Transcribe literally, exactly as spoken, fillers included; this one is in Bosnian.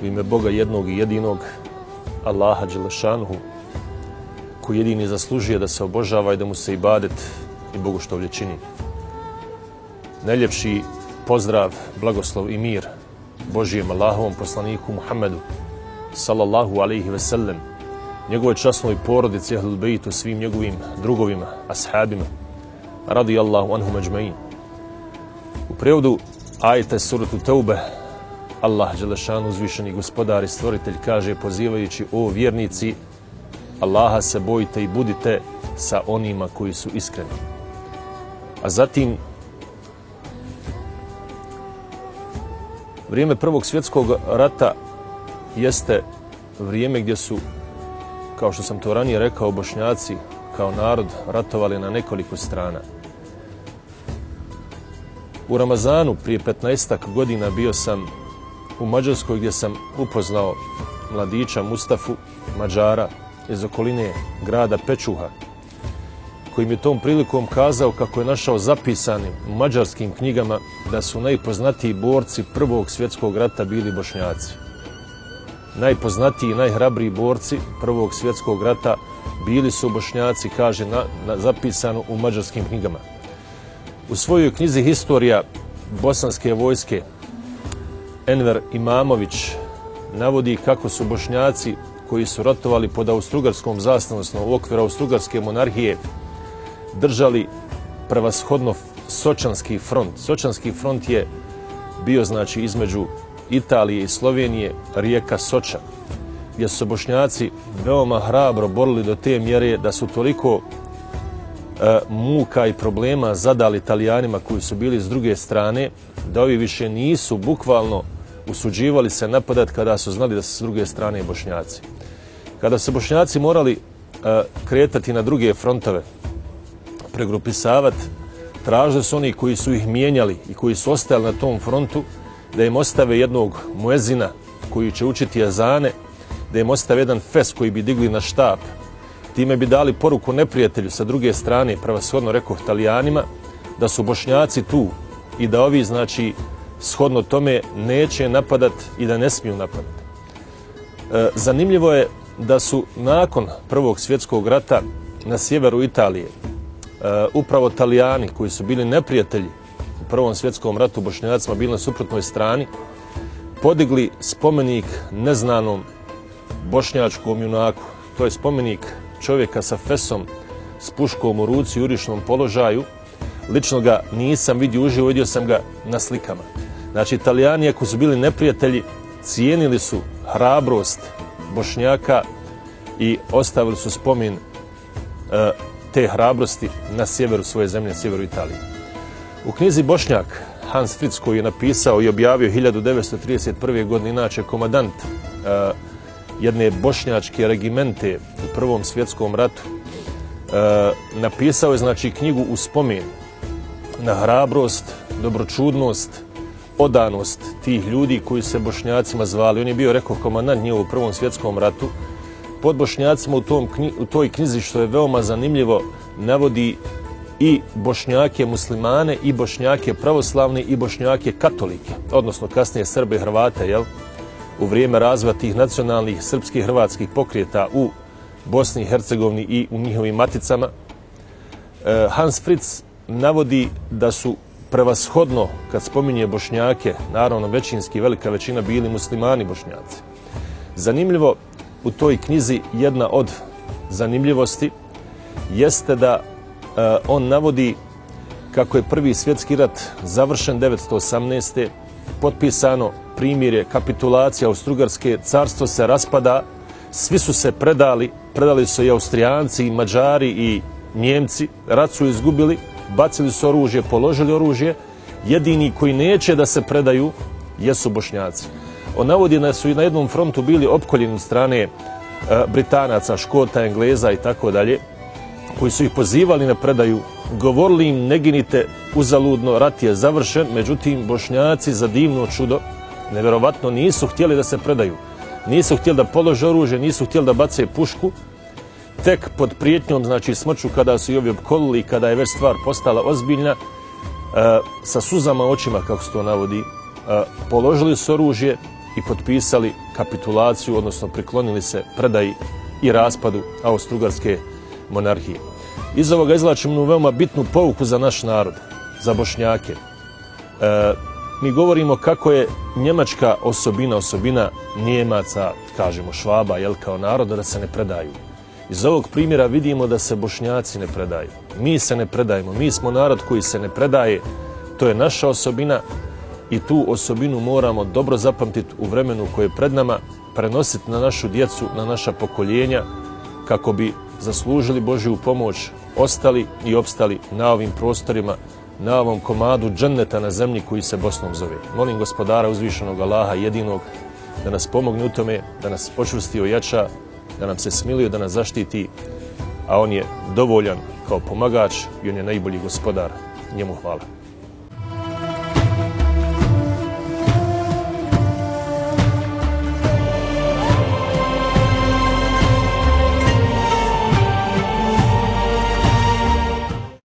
U ime Boga jednog i jedinog, Allaha Đelešanuhu, koji jedini zaslužuje da se obožava i da mu se ibadet i bogoštovlje čini. Najljepši pozdrav, blagoslov i mir Božijem Allahovom poslaniku Muhammedu, sallallahu alaihi ve sellem, njegovoj časnoj porodici, ahlul bejtu, svim njegovim drugovima, ashabima, radijallahu anhum ajma'in. U prevodu ajeta suratu Teube, Allah Đelešanu, uzvišeni gospodar i stvoritelj, kaže pozivajući: o vjernici, Allaha se bojite i budite sa onima koji su iskreni. A zatim, vrijeme Prvog svjetskog rata jeste vrijeme gdje su, kao što sam to ranije rekao, Bošnjaci kao narod ratovali na nekoliko strana. U Ramazanu prije petnaestak godina bio sam u Mađarskoj, gdje sam upoznao mladića Mustafu, Mađara iz okoline grada Pečuha, koji mi je tom prilikom kazao kako je našao zapisanim u mađarskim knjigama da su najpoznatiji borci Prvog svjetskog rata bili Bošnjaci. Najpoznatiji i najhrabriji borci Prvog svjetskog rata bili su Bošnjaci, kaže na, na, zapisano u mađarskim knjigama. U svojoj knjizi Historija bosanske vojske Enver Imamović navodi kako su Bošnjaci koji su ratovali pod Austrougarskom zastavom, odnosno u okviru Austrougarske monarhije, držali prevashodno Sočanski front. Sočanski front je bio, znači, između Italije i Slovenije, rijeka Soča, gdje su Bošnjaci veoma hrabro borili do te mjere da su toliko e, muka i problema zadali Italijanima koji su bili s druge strane, da ovi više nisu bukvalno usuđivali se napadat kada su znali da su s druge strane Bošnjaci. Kada su Bošnjaci morali e, kretati na druge frontove, pregrupisavati, tražili su oni koji su ih mijenjali i koji su ostajali na tom frontu da im ostave jednog muezina koji će učiti azane, da im ostave jedan fes koji bi digli na štap. Time bi dali poruku neprijatelju sa druge strane, prevashodno rekoh Italijanima, da su Bošnjaci tu i da ovi, znači, shodno tome neće napadat i da ne smiju napadat. E, zanimljivo je da su nakon Prvog svjetskog rata na sjeveru Italije e, upravo Italijani, koji su bili neprijatelji u Prvom svjetskom ratu Bošnjacima, bili na suprotnoj strani, podigli spomenik neznanom bošnjačkom junaku. To je spomenik čovjeka sa fesom, s puškom u ruci, u jurišnom položaju. Lično ga nisam vidio uživo, vidio sam ga na slikama. Znači, Italijani, ako su bili neprijatelji, cijenili su hrabrost Bošnjaka i ostavili su spomin e, te hrabrosti na sjeveru svoje zemlje, na sjeveru Italije. U knjizi Bošnjak, Hans Fritz, koji je napisao i objavio hiljadu devetsto trideset prve. godine, inače komadant e, jedne bošnjačke regimente u Prvom svjetskom ratu, e, napisao je, znači, knjigu u spomen na hrabrost, dobročudnost, odanost tih ljudi koji se Bošnjacima zvali. On je bio, rekao, komandant njihov u Prvom svjetskom ratu. Pod Bošnjacima u, tom, u toj knjizi, što je veoma zanimljivo, navodi i Bošnjake muslimane, i Bošnjake pravoslavne, i Bošnjake katolike, odnosno kasnije Srbe i Hrvate, jel? U vrijeme razvoja tih nacionalnih srpskih hrvatskih pokreta u Bosni i Hercegovini i u njihovim maticama. E, Hans Fritz navodi da su prevashodno, kad spominje Bošnjake, naravno većinski, velika većina, bili muslimani Bošnjaci. Zanimljivo u toj knjizi, jedna od zanimljivosti jeste da e, on navodi kako je Prvi svjetski rat završen devetsto osamnaeste. Potpisano primirje, kapitulacija Austrougarske, carstvo se raspada, svi su se predali, predali su i Austrijanci, i Mađari, i Njemci, rat su izgubili, bacili su oružje, položili oružje. Jedini koji neće da se predaju jesu Bošnjaci. On navodi da su i na jednom frontu bili opkoljeni od strane e, Britanaca, Škota, Engleza i tako dalje, koji su ih pozivali na predaju, govorili im: ne ginite uzaludno, rat je završen. Međutim, Bošnjaci, za divno čudo, nevjerovatno, nisu htjeli da se predaju. Nisu htjeli da polože oružje, nisu htjeli da bace pušku. Tek pod prijetnjom, znači smrću, kada su i ovi opkolili i kada je već stvar postala ozbiljna, e, sa suzama očima, kako se to navodi, e, položili su oružje i potpisali kapitulaciju, odnosno priklonili se predaji i raspadu Austro-Ugarske monarhije. Iz ovoga izvlačimo jednu veoma bitnu pouku za naš narod, za Bošnjake. E, mi govorimo kako je njemačka osobina, osobina Njemaca, kažemo Švaba, jel, kao naroda, da se ne predaju. Iz ovog primjera vidimo da se Bošnjaci ne predaju. Mi se ne predajemo, mi smo narod koji se ne predaje, to je naša osobina i tu osobinu moramo dobro zapamtiti u vremenu koje je pred nama, prenositi na našu djecu, na naša pokoljenja, kako bi zaslužili Božju pomoć, ostali i opstali na ovim prostorima, na ovom komadu dženneta na zemlji koji se Bosnom zove. Molim Gospodara uzvišenog Allaha jedinog da nas pomogne u tome, da nas počvrsti, ojača, da nam se smiluje, da nas zaštiti, a on je dovoljan kao pomagač i on je najbolji gospodar. Njemu hvala.